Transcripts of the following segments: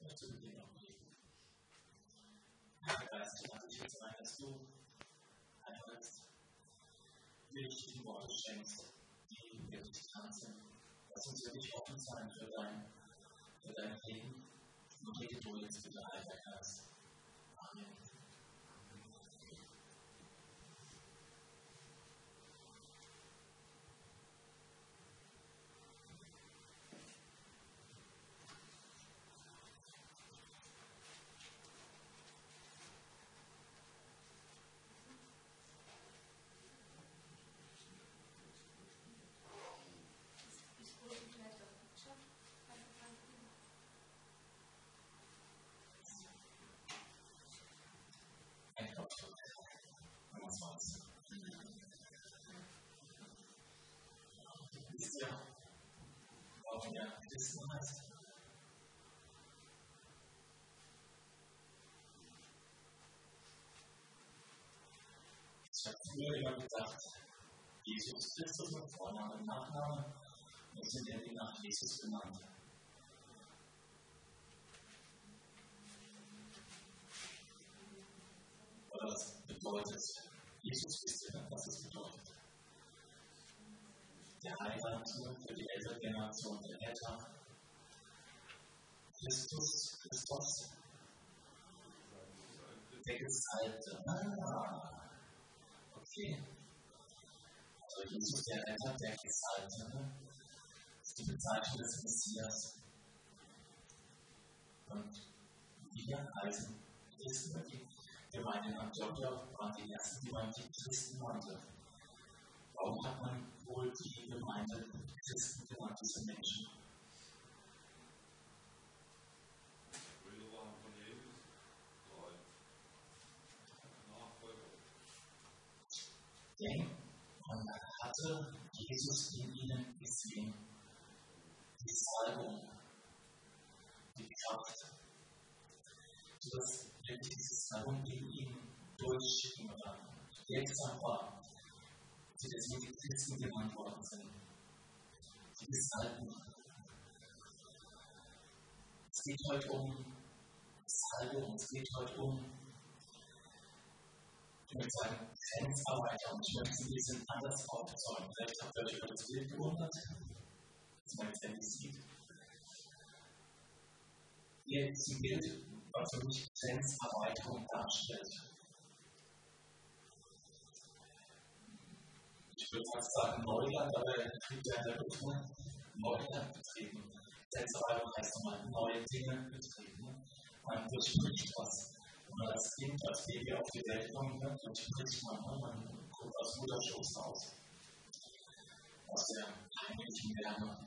möchte mit dir noch beten. Herr Geist, ich lade dich jetzt ein, dass du einfach wirklich die Worte schenkst, die wirklich dran sind. Lass uns wirklich offen sein für dein Leben. Und rede du jetzt bitte, Heiliger Geist. Amen. Wisst ihr, warum ihr Christen heißt? Ich habe früher immer gedacht, Jesus Christus mit Vorname und Nachname, wir sind irgendwie nach Jesus benannt. Aber das bedeutet, Jesus wisst ihr, was es bedeutet. Der Heiland für die ältere Generation der Väter. Christus, der Gesalbte. Okay. Also Jesus, der Retter, der Gesalbte, ist die Bezeichnung des Messias. Und wir heißen Christen. Die Gemeinde in Antiochia waren die ersten, die man die Christen nannte. Warum hat man wohl die Gemeinde Christen genannt, diese Menschen? Denn man hatte Jesus in ihnen gesehen. Die Salbung, die Kraft, sodass wirklich diese Salbung in ihnen durchschien oder wirksam war. Die deswegen Christen genannt worden sind. Die Gesalbten. Es geht heute um Salbung, es geht heute um, ich würde sagen, Grenzarbeiter. Und ich möchte Sie ein bisschen anders aufzeigen. Vielleicht habt ihr euch über das Bild gewundert, dass man jetzt endlich sieht. Hier ist ein Bild, was für mich Grenzerweiterung darstellt. Ich würde fast sagen Neuland, aber der kriegt ja in der Luft Neuland betreten. Grenzerweiterung heißt nochmal neue Dinge betreten. Man durchbricht was. Wenn man als Kind, als Baby auf die Welt kommt, durchbricht man kommt aus Mutterschoß raus. Aus der heimlichen Wärme.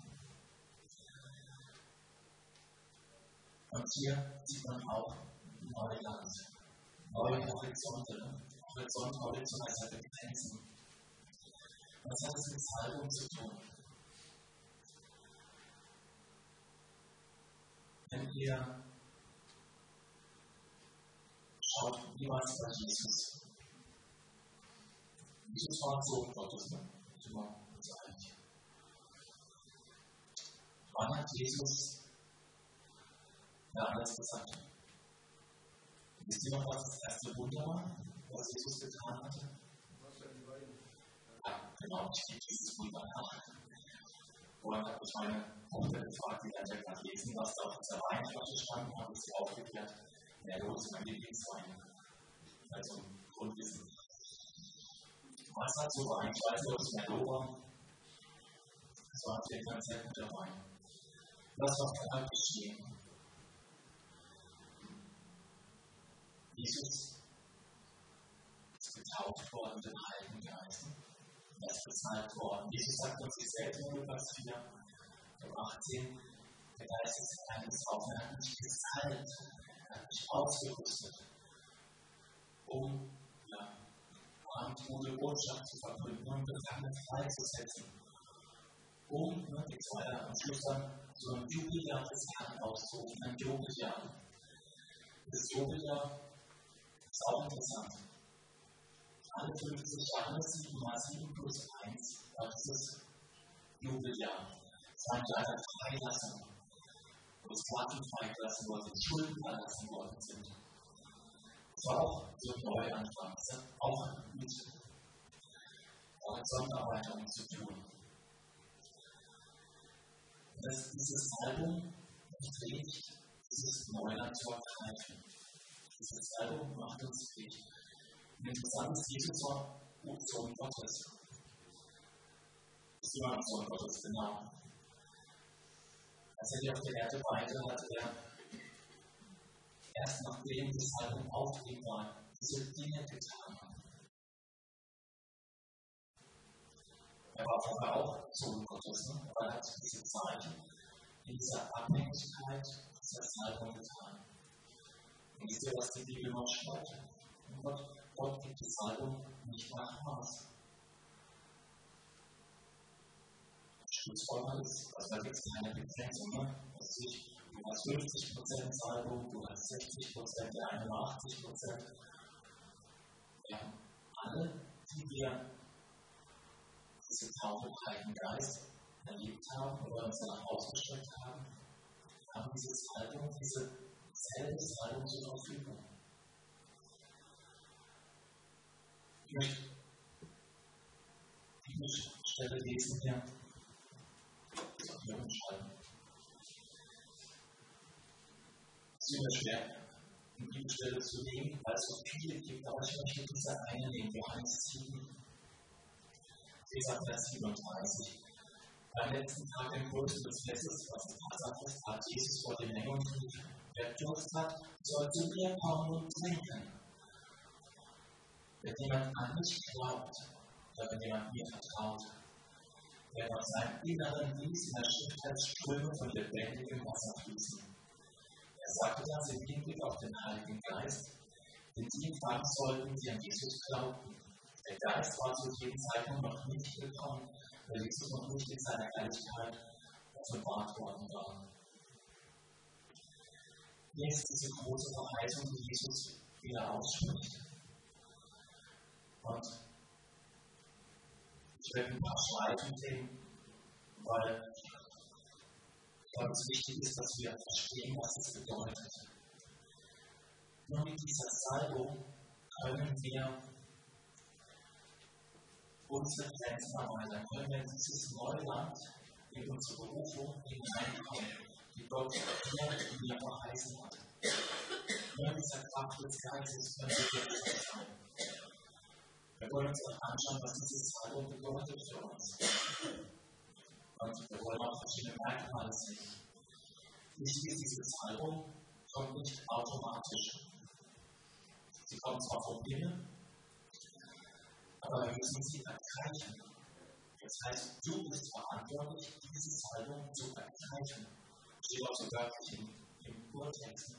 Und hier sieht man auch Neuland. Neue Horizonte. Horizont heißt ja Grenzen. Was hat es mit Salbung zu tun? Wenn ihr schaut, wie war es bei Jesus? Jesus war Sohn Gottes, ne? Wann hat Jesus damals gesagt? Wisst ihr noch, was das erste Wunder war, was Jesus getan hatte? Ja, genau, ich gebe dieses Wunder nach. Vorhin habe ich meine Tochter gefragt, die hat ja gerade lesen, was da auf dieser Weinflasche stand, und habe sie aufgeklärt. Merlot ist mein Lieblingswein. Also Grundwissen. Was hat so Wein? Ich weiß nicht, ob es Merlot war. Das war auf jeden Fall ein sehr guter Wein. Was war vorher geschehen? Jesus ist getauft worden mit dem Heiligen Geist. Er ist bezahlt worden. Jesus sagt uns sich selbst in Lukas 4, Vers 18, der Geist ist kein Saufen, er hat mich gesalbt, er hat mich ausgerüstet, um gute Botschaft zu verkünden und Gefangene freizusetzen, um die zweite am Schluss dann so ein Jubeljahr des Herrn auszurufen, ein Jubeljahr. Das Jubeljahr ist auch interessant. Alle 50 Jahre, 7 mal 7 plus 1, war dieses Jubeljahr. Es war ein kleiner Freilassung. wo Sklaven freigelassen worden sind, Schulden erlassen worden sind. Das war auch so ein Neuanfang. Das hat auch mit Sonderarbeitung zu tun. Dass dieses Album trägt dieses Neuland zu ergreifen. Dieses Album macht uns fähig. Ein interessantes Jesus war Sohn Gottes. Das war ein Sohn Gottes, genau. Als er hier auf der Erde weilte, hat er erst nachdem das Album aufgelegt war, diese Dinge getan. Er war vorher auch Sohn Gottes, aber er hat diese Zeichen in dieser Abhängigkeit das Album getan. Und wisst ihr, was die Bibel noch schreibt? Gott gibt das Album nicht nach Maß. Schlussfolgerung ist, da gibt es keine Begrenzung. Du hast 50% das Album, du hast 60%, der eine nur 80%. Wir haben alle, die wir diese Taufe im Heiligen Geist erlebt haben oder uns danach ausgestreckt haben dieses Album, dieses Album zur Verfügung. Ich möchte die Stelle lesen hier. Es ist immer schwer, eine Bibelstelle zu nehmen, weil es so viele gibt, aber ich möchte diese eine nehmen, Johannes 7, Vers 37. Am letzten Tag im Kultus des Festes, was das Passafest hat, Jesus vor die Menge und rief: Wer Durst hat, soll zu mir kommen und trinken. Wenn jemand an mich glaubt, oder wenn jemand mir vertraut, wird aus seinem Inneren in der Schrift als Ströme von lebendigem Wasser fließen. Er sagte das im Hinblick auf den Heiligen Geist, den die empfangen sollten, die an Jesus glaubten. Der Geist war zu jedem Zeitpunkt noch nicht gekommen, weil Jesus noch nicht in seiner Herrlichkeit offenbart worden war. Hier ist diese große Verheißung, die Jesus wieder ausspricht. Und ich werde ein paar Schleifen drehen, weil es wichtig ist, dass wir verstehen, was es bedeutet. Nur mit dieser Salbung können wir unsere Grenzen erweitern, können wir in dieses Neuland, in unsere Berufung hineinkommen, die Gott hier in mir verheißen hat. Nur mit dieser Kraft des Geistes können wir gerettet sein. Wir wollen uns auch anschauen, was dieses Album bedeutet für uns. Und wir wollen auch verschiedene Merkmale sehen. Wichtig ist, dieses Album kommt nicht automatisch. Sie kommt zwar vom Himmel, aber wir müssen sie ergreifen. Das heißt, du bist verantwortlich, dieses Album zu ergreifen. Steht auch so wörtlich im Urtext.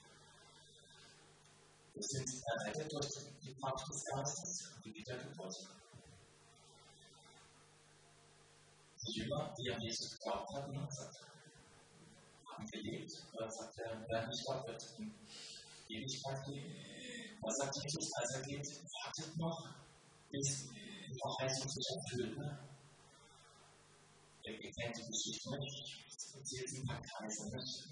Wir sind errettet durch die Kraft des Geistes, die Wiedergeburt. Die Jünger, die an Jesus geglaubt hatten, haben gelebt. Oder sagt er, wer nicht Gott wird in Ewigkeit leben. Was sagt Jesus, als er geht? Wartet noch, bis die Verheißung sich erfüllt. Ihr kennt die Geschichte nicht. Ich erzähle sie mal Kaiser nicht.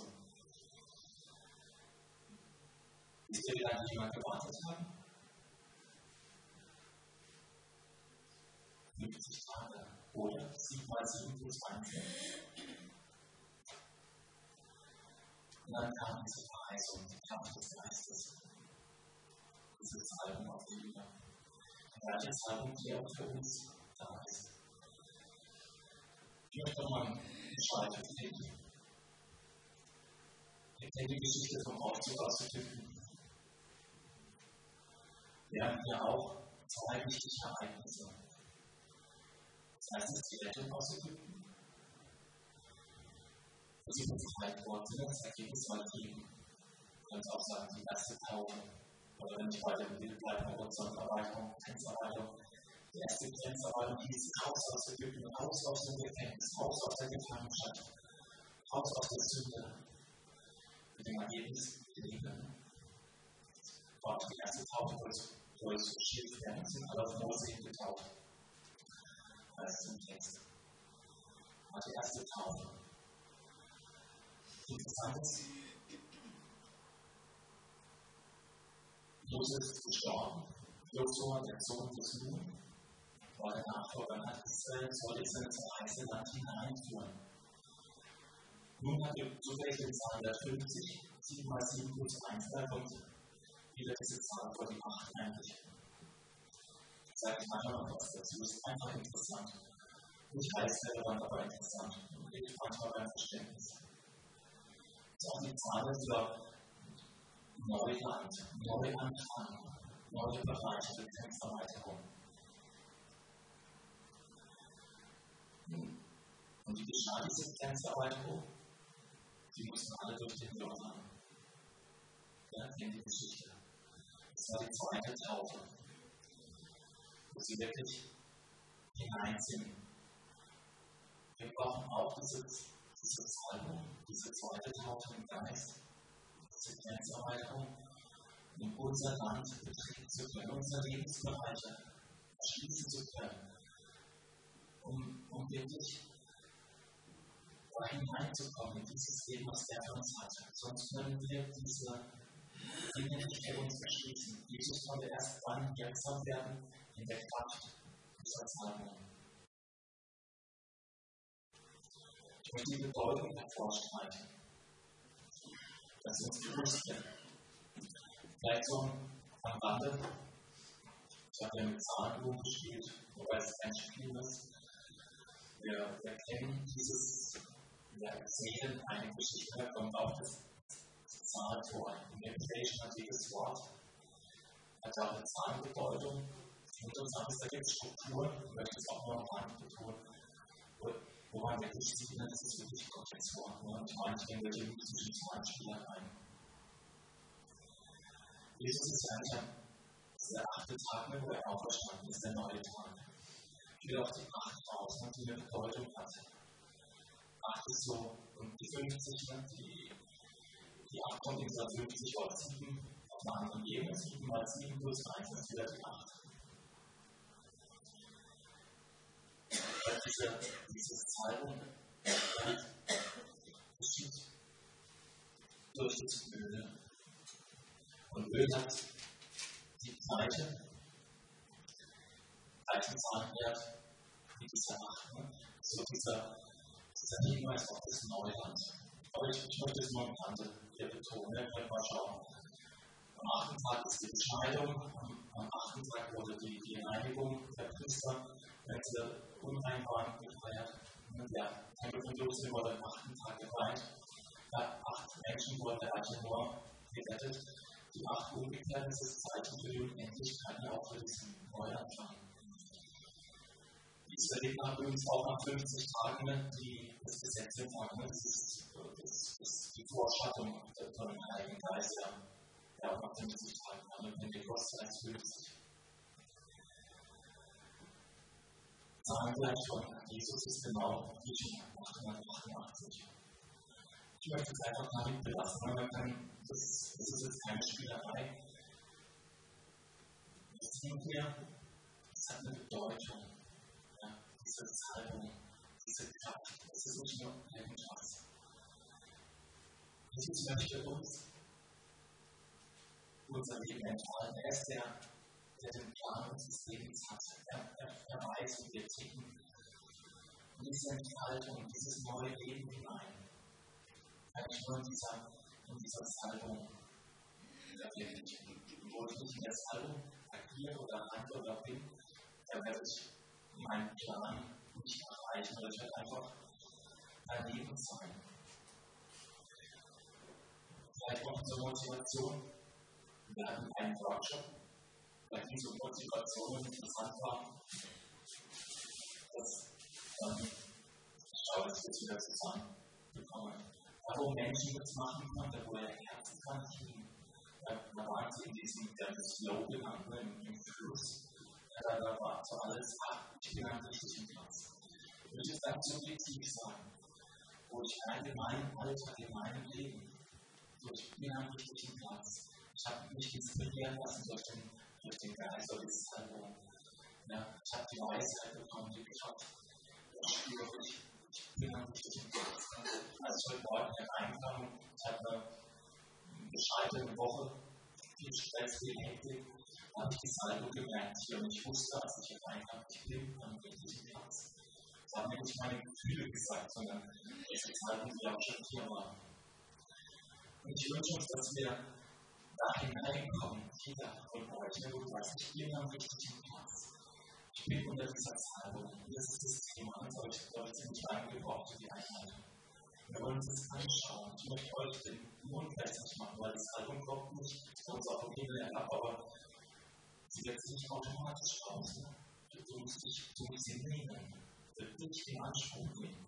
Wisst ihr, wie lange die Jünger gewartet haben? 50 Tage. Oder 7 mal 7 plus 1. Und dann kam diese Verheißung, die Kraft des Geistes. Diese Salbung auf die Jünger. Die gleiche Salbung, die auch für uns da ist. Ich möchte nochmal eine Schleife treten. Ich kenne die Geschichte vom Aufzug aus Ägypten. Wir haben hier auch 2 wichtige Ereignisse. Das heißt, es ist die Rettung aus Ägypten. Und sie befreit worden sind, das Ergebnis war die, man könnte auch sagen, die erste Taufe. Oder wenn ich weiter im Bild bleibe, bei unserer Erweiterung, Grenzerweiterung. Die erste Grenzerweiterung hieß raus aus Ägypten, raus aus dem Gefängnis, raus aus der Gefangenschaft, raus aus der Sünde. Mit dem Ergebnis gelingen. Dort die erste Taufe durch Schiff werden, sind alle auf Mose getauft. Das ist im Text. Das war die erste Taufe. Interessant ist, Josef ist gestorben, Josua, der Sohn des Nun, war der Nachfolger, hat Israel, soll Israel ins verheißene Land hineinführen. Nun hat er zufällig die Zahl 150, 7 mal 7 plus 1, da kommt wieder diese Zahl vor die 8 eigentlich. Ich sage nachher noch was dazu, ist einfach interessant. Nicht heißrelevant, aber interessant. Und hilft manchmal beim Verständnis. Das ist auch die Zahl für Neuland, Neuanfang, neue Bereiche der Grenzerweiterung. Und wie geschah diese Grenzerweiterung? Die mussten alle durch den Jordan. Ja, kennt die Geschichte. Das war die zweite Taufe, wo sie wirklich hineinziehen. Wir brauchen auch diese Salbung, diese zweite Taufe im Geist, diese Grenzerweiterung, um unser Land betreten zu können, unsere Lebensbereiche erschließen zu können, um wirklich da hineinzukommen in dieses Leben, was er für uns hat. Sonst können wir diese Dinge nicht für uns erschließen. Jesus konnte erst dann wirksam werden in der Kraft dieser Salbung. Ich möchte die Bedeutung hervorstreichen, dass wir uns bewusst sind. Vielleicht so am Rande, ich habe ja mit Zahlen rumgespielt, wobei es kein Spiel ist. Wir kennen dieses, wir erzählen eine Geschichte, da kommt auch das Zahltor. Im Hebräischen hat jedes Wort hat auch eine Zahlenbedeutung. Interessant ist, da gibt es Strukturen, ich möchte es auch noch mal betonen, wo man wirklich sieht, das ist wirklich Gottes Wort. Und manchmal wird in zwischen Zahlenspielern ein. Jesus ist eigentlich der 8. Tag, wo er auferstanden ist, der neue Tag. Ich will auf die 8 raus, die eine Bedeutung hat. 8 ist so, und die 50, die 8 kommt in dieser 50 auf 7, auf einer anderen Ebene, 7 mal 7 plus 1 ist wieder die 8. Diese Salbung geschieht durch das Öl. Und Öl hat die gleichen Zahlenwert wie dieser 8. So dieser Hinweis auf das Neuland. Aber ich möchte es nur am Rande hier betonen. Ihr könnt mal schauen. Am 8. Tag ist die Bescheidung. Am 8. Tag wurde die Reinigung der Priester, wenn sie unrein waren, gefeiert. Der Tempel von Jerusalem wurde am 8. Tag geweiht. 8 Menschen wurden der Arche Noah gerettet. Die 8 umgekehrt ist das Zeichen für die Unendlichkeit, auch für diesen Neuanfang. Die Israeliten haben übrigens auch nach 50 Tagen das Gesetz empfangen. Das ist die Vorschattung von dem Heiligen Geist, der auch nach 50 Tagen kam. Und wenn die Kosten als 50. Sagen gleich von Jesus ist genau wie schon 888. Ich möchte es einfach damit belassen, das ist jetzt keine Spielerei. Das sehen wir, das hat eine Bedeutung. Ja, diese Salbung, diese Kraft, das ist nicht nur irgendwas. Jesus möchte uns unser Leben entfalten. Er ist der den Plan unseres Lebens hat. Er weiß, wie wir ticken. Und diese Entfaltung, dieses neue Leben hinein, kann ich nur in dieser Salbung verwirklichen. Wo ich nicht in der Salbung agiere oder handle oder bin, dann werde ich meinen Plan nicht erreichen, oder ich werde einfach daneben sein. Vielleicht auch zur Motivation. Wir hatten einen Workshop, bei dieser Motivation interessant war, dass ich schaue, dass ich das wieder zusammenbekomme. Wo Menschen das machen konnten, wo ihr Herz dran ging. Da waren sie in diesem Slogan im Fluss. Da war so alles, ich bin am richtigen Platz. Ich würde es ganz subjektiv sagen, wo ich in meinem Alltag, in meinem Leben, so ich bin am richtigen Platz. Ich habe mich inspirieren lassen durch den Geist oder die Salbung. Ja, ich habe die Weisheit bekommen, die Kraft. Ich spüre, ich bin dann richtig im Kopf. Als ich heute Morgen reinkam, ich habe eine bescheidene Woche, viel Stress, viel Hektik, habe ich die Salbung gemerkt hier und ich wusste, als ich hier reinkam, ich bin am richtigen Platz. Das haben mir nicht meine Gefühle gesagt, sondern diese Salbung, die auch schon hier war. Und ich wünsche uns, dass wir da hineinkommen, jeder von euch, der du weißt, ich bin am richtigen Platz. Ich bin unter dieser Salbung. Das ist das Thema, das habe ich, glaube ich, ziemlich lange gebraucht für die Einleitung. Wir wollen uns das anschauen. Ich möchte euch den Mund wässrig machen, weil die Salbung kommt nicht zu uns auf dem Himmel herab, aber sie wird sich nicht automatisch raus. Du musst sie nehmen, für dich in Anspruch nehmen.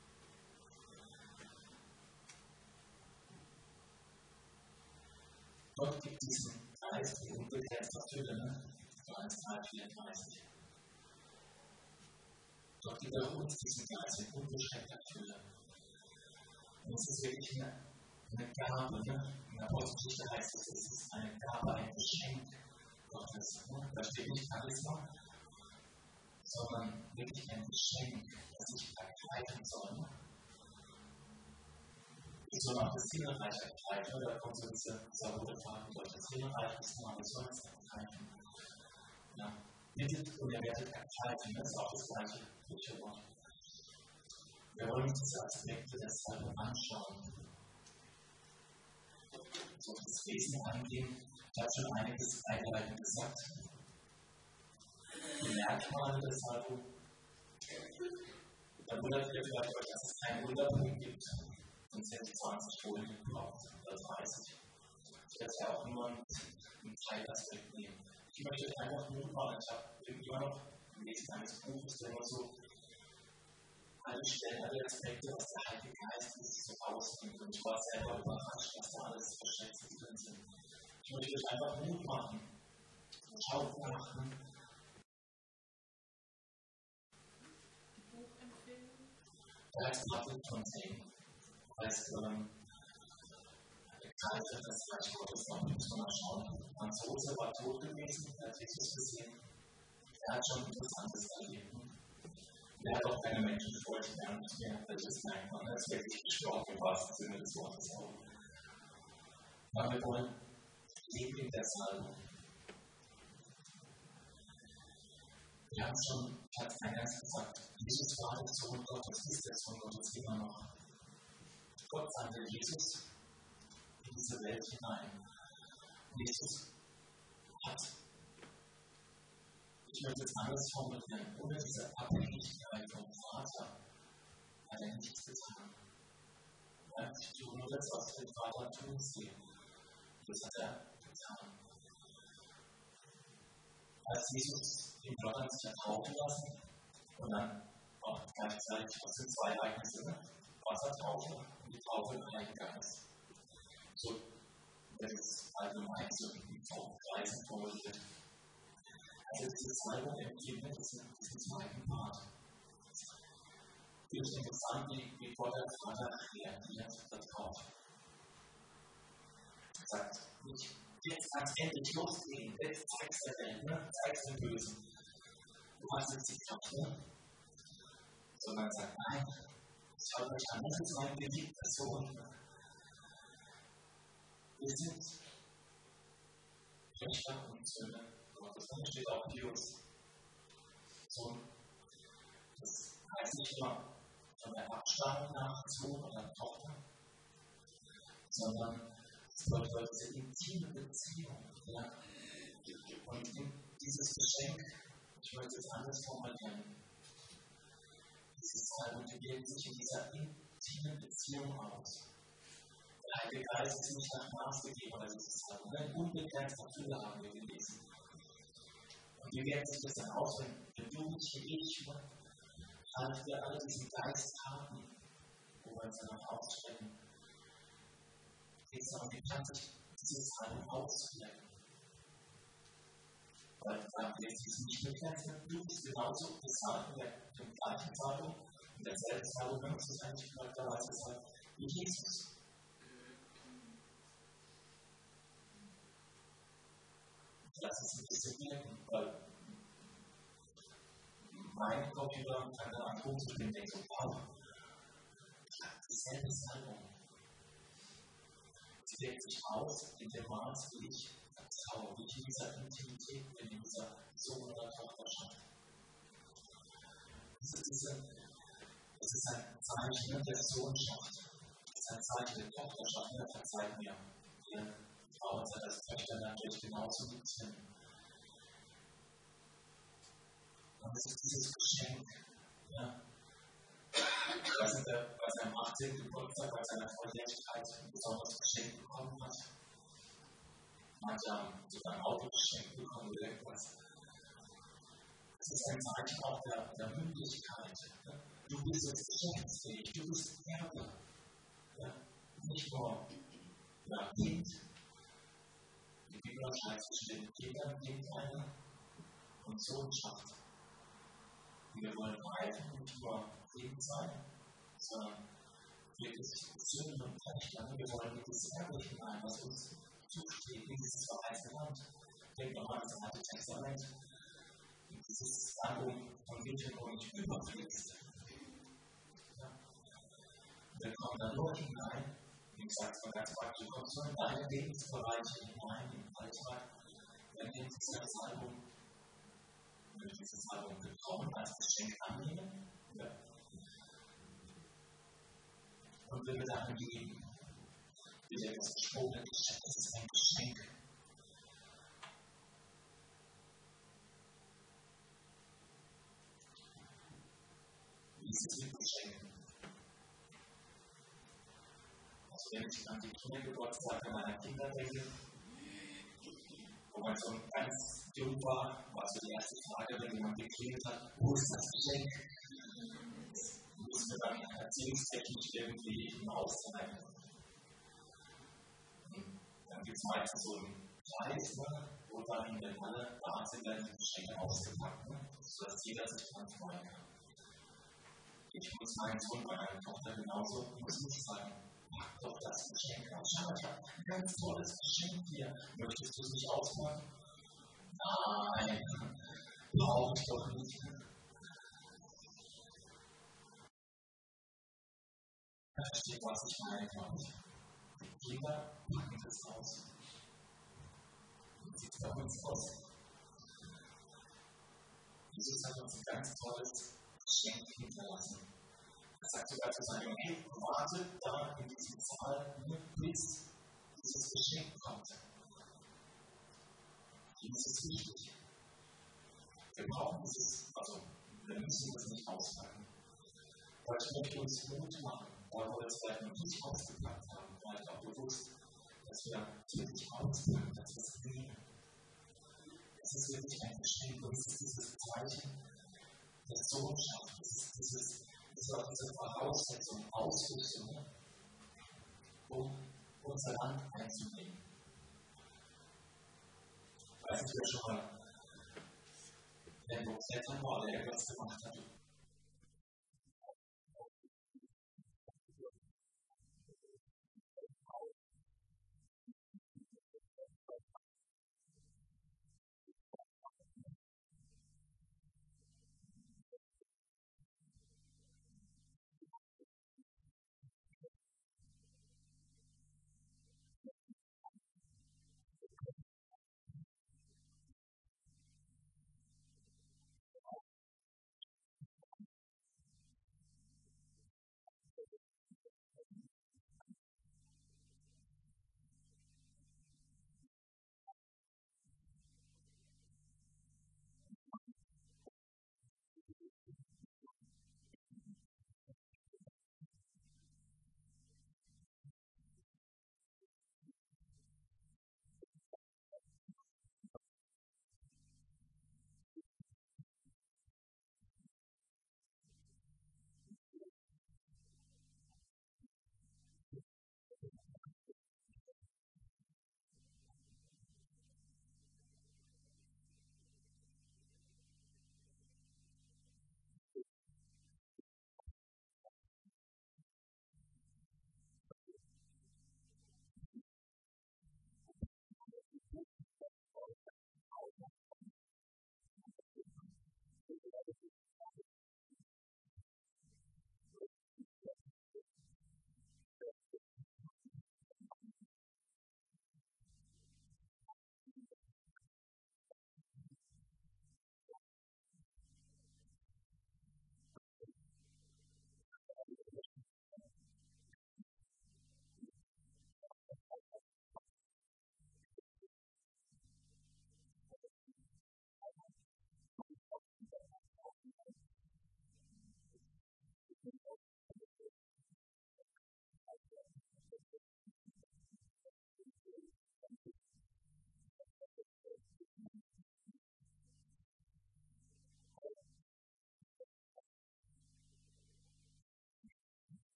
Gott gibt diesen Geist die unbegrenzte Fülle, ne? 1,34. Gott gibt auch uns diesen Geist in unbeschränkter Fülle. Und es ist wirklich eine Gabe, ne? In der Apostelgeschichte heißt es, es ist eine Gabe, ein Geschenk Gottes. Ne? Da steht nicht Charisma, sondern wirklich ein Geschenk, das ich ergreifen soll. Ich soll auch das Himmelreich ergreifen, da kommt so dieser rote Faden durch. Das Himmelreich ist mal, ich soll es ergreifen. Ja. Bittet und ihr werdet ergreifen, das ist auch das gleiche griechische Wort. Wir wollen uns diese Aspekte deshalb anschauen. So das Wesen angehen, ich habe schon einiges einleitend gesagt. Die Merkmale des Salbung. Da wundert ihr vielleicht euch, dass es keinen Wunderpunkt gibt. Sonst hätte ich 20 Folien gebraucht, oder 30. Ich werde ja auch nur einen Teilaspekt nehmen. Ich möchte euch einfach Mut machen. Ich habe immer noch im Lesen eines Buches, der immer so alle Stellen, alle Aspekte, was der Heilige Geist sich so ausbringt. Und ich war selber überrascht, was da alles für Schätze drin sind. Ich möchte euch einfach Mut machen. Schaut nach. Da heißt Patrick Fontaine. Heißt, Kaiser des Reich Gottes, da müssen wir mal schauen. Franzose war tot gewesen, er hat Jesus gesehen. Er hat schon Interessantes erlebt. Er hat auch keine Menschenfurcht mehr, welches merkt man, er ist wirklich gestorben im wahrsten Sinne des Wortes auch. Aber wir wollen leben in der Salbung. Wir haben schon Platz 1 gesagt, Jesus war der Sohn Gottes, ist der Sohn Gottes immer noch. Gott sandte Jesus in diese Welt hinein. Und Jesus hat, ich möchte es anders formulieren, ohne diese Abhängigkeit vom Vater hat er nichts getan. Ich tue nur das, was ich den Vater tun sehe. Das hat er getan. Als Jesus im Jordan sich taufen lassen und dann auch gleichzeitig aus den zwei Ereignisse, Wassertaufe und die Taufe im Heiligen Geist. So wird es allgemein so in Kreisen formuliert. Also diese Salbung empfindet diesen zweiten Part. Ich finde es interessant, wie Gott der Vater reagiert darauf. Er sagt, jetzt kann es endlich losgehen, jetzt zeigst du der Welt, zeigst den Bösen. Du hast jetzt die Kraft, ne? Sondern er sagt, nein, schaut euch an, das ist mein geliebter Sohn. Wir sind Töchter und Söhne Gottes. Und steht auch Pius. Sohn. Das heißt nicht nur von der Abstammung nach Sohn oder Tochter, sondern es bedeutet diese intime Beziehung. Ja? Und dieses Geschenk, ich möchte es anders formulieren, dieses Salbung wirkt sich in dieser intimen Beziehung aus. Der Heilige Geist ist nicht nach Maß gegeben, aber dieses Salbung, eine unbegrenzte Fülle haben wir gelesen. Und wie wirkt sich das dann aus, wenn du, ich, falls wir alle diesen Geist haben, wo wir uns danach ausstrecken, geht es darum, wie kann sich dieses Salbung auswirken? Weil wir es nicht begrenzt, du bist genauso gesagt in der gleichen Salbung, in derselben Salbung, wenn es eigentlich charakterweise sagt, wie Jesus. Das ist ein bisschen wirken, weil mein Computer kann dann angucken, ich bin denke, wow, dieselbe Salbung. Sie wirkt sich aus in dem Maß, wie ich vertraue, wie ich in dieser Intimität bin, in dieser Sohn- oder Tochterschaft. Das ist ein Zeichen der Sohnschaft. Das ist ein Zeichen der Tochterschaft. Ja, verzeiht mir. Ihr Frauen seid als Töchter natürlich genauso wie Tim. Und es ist dieses Geschenk. Ja. Bei seinem 18. Geburtstag, bei seiner Volljährigkeit ein besonderes Geschenk bekommen hat. Manche haben sogar ein Auto geschenkt bekommen oder irgendwas. Das ist ein Zeichen auch der Mündigkeit. Du bist jetzt geschäftsfähig, du bist Erbe. Ja? Nicht nur Kind. Die Bibel unterscheidet zwischen den Kindern, Kindern und Sohnschaft. Wir wollen beide nicht nur Kind sein, sondern wirklich Söhne und Töchter. Wir wollen dieses Erbe hinein, was uns zusteht, in dieses verheißene Land. Denkt nochmal an das Alte Testament. Dieses Album von Winterthur nicht überfließt. Ja. Wir kommen da nur hinein, wie gesagt, es war ganz praktisch, du kommst nur in deine Lebensbereiche hinein, im Alltag, wenn wir dieses Album bekommen, als Geschenk annehmen. Ja. Und wenn wir daran geben, wird etwas gesprochen, das ist ein Geschenk. Dieses Geschenk. Also wenn ich an die Kindergeburtstage meiner Kinder denke, wo man so ganz jung war, war so die erste Frage, wenn jemand geklingelt hat, wo ist das Geschenk? Das müssen wir dann erziehungstechnisch irgendwie hinaustreiben. Dann gibt es meistens so einen Kreis, wo dann in der Halle da sind dann die Geschenke ausgepackt, sodass jeder sich dran freuen kann. Ich muss meinen Sohn bei meiner Tochter genauso, muss nicht sagen, pack doch das Geschenk aus. Schau, ich habe ein ganz tolles Geschenk hier. Möchtest du es nicht auspacken? Nein, brauche ich doch nicht. Versteht, was ich meine, glaube ich. Die Kinder packen das aus. Wie sieht es bei uns aus? Jesus hat uns ein ganz tolles Geschenk hinterlassen. Er sagt sogar zu seinem Kind, wartet da in diesem Saal, bis dieses Geschenk kommt. Dieses ist wichtig. Wir brauchen dieses, also wir müssen das nicht auspacken. Heute möchte ich uns Mut machen, weil wir es vielleicht noch nicht ausgepackt haben, vielleicht auch bewusst, dass wir wirklich auspacken, dass wir es nehmen. Es ist wirklich ein Geschenk und es ist dieses Zeichen der Sohnschaft, es ist diese Voraussetzung, Ausrüstung, um unser Land einzunehmen. Ich weiß nicht, wer schon mal irgendwo klettern war oder irgendwas gemacht hat,